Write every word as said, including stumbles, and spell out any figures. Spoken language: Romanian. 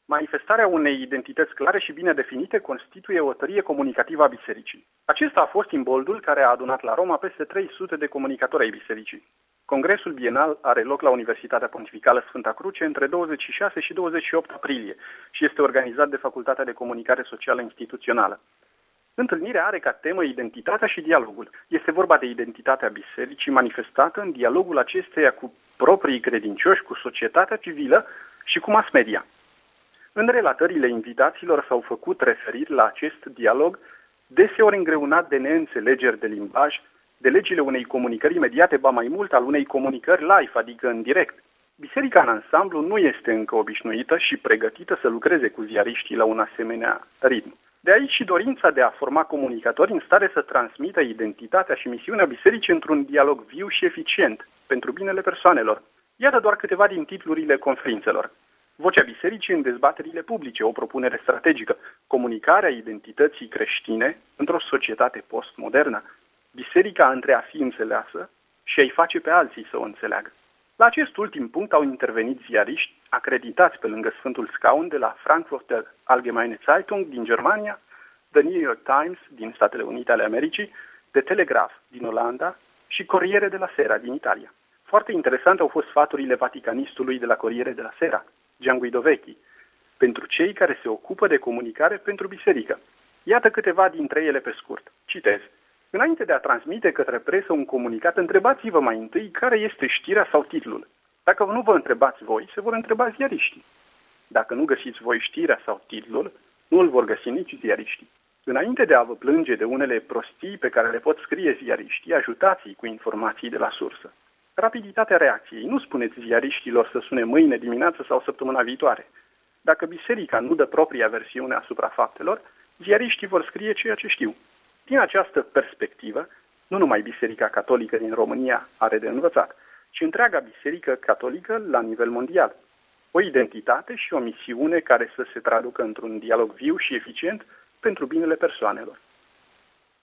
Manifestarea unei identități clare și bine definite constituie o tărie comunicativă a bisericii. Acesta a fost imboldul care a adunat la Roma peste trei sute de comunicatori ai bisericii. Congresul bienal are loc la Universitatea Pontificală Sfânta Cruce între douăzeci și șase și douăzeci și opt aprilie și este organizat de Facultatea de Comunicare Socială Instituțională. Întâlnirea are ca temă identitatea și dialogul. Este vorba de identitatea bisericii manifestată în dialogul acesteia cu proprii credincioși, cu societatea civilă și cu mass media. În relatările invitaților s-au făcut referiri la acest dialog, deseori îngreunat de neînțelegeri de limbaj, de legile unei comunicări imediate, ba mai mult al unei comunicări live, adică în direct. Biserica în ansamblu nu este încă obișnuită și pregătită să lucreze cu ziariștii la un asemenea ritm. De aici și dorința de a forma comunicatori în stare să transmită identitatea și misiunea bisericii într-un dialog viu și eficient, pentru binele persoanelor. Iată doar câteva din titlurile conferințelor. Vocea bisericii în dezbaterile publice, o propunere strategică, comunicarea identității creștine într-o societate postmodernă, biserica între a fi înțeleasă și a-i face pe alții să o înțeleagă. La acest ultim punct au intervenit ziariști acreditați pe lângă Sfântul Scaun de la Frankfurter Allgemeine Zeitung din Germania, The New York Times din Statele Unite ale Americii, The Telegraph din Olanda și Corriere della Sera din Italia. Foarte interesante au fost sfaturile vaticanistului de la Corriere della Sera, Gian Guido Vecchi, pentru cei care se ocupă de comunicare pentru biserică. Iată câteva dintre ele pe scurt. Citez. Înainte de a transmite către presă un comunicat, întrebați-vă mai întâi care este știrea sau titlul. Dacă nu vă întrebați voi, se vor întreba ziariștii. Dacă nu găsiți voi știrea sau titlul, nu îl vor găsi nici ziariștii. Înainte de a vă plânge de unele prostii pe care le pot scrie ziariștii, ajutați-i cu informații de la sursă. Rapiditatea reacției. Nu spuneți ziariștilor să sune mâine dimineață sau săptămâna viitoare. Dacă biserica nu dă propria versiune asupra faptelor, ziariștii vor scrie ceea ce știu. Din această perspectivă, nu numai Biserica Catolică din România are de învățat, ci întreaga Biserică Catolică la nivel mondial. O identitate și o misiune care să se traducă într-un dialog viu și eficient pentru binele persoanelor.